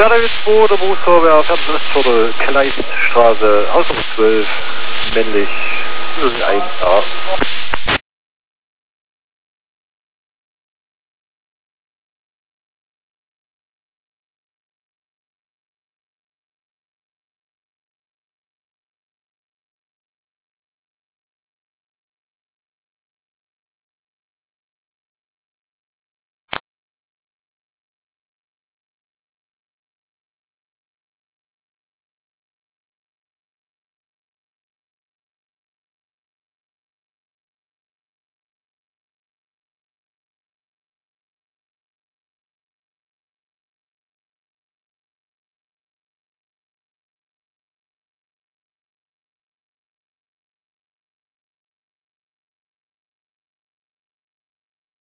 Werde 2, der Berufsfeuerwehr, Fernwestviertel, Kleiststraße, Hausnummer 12, männlich, 01a.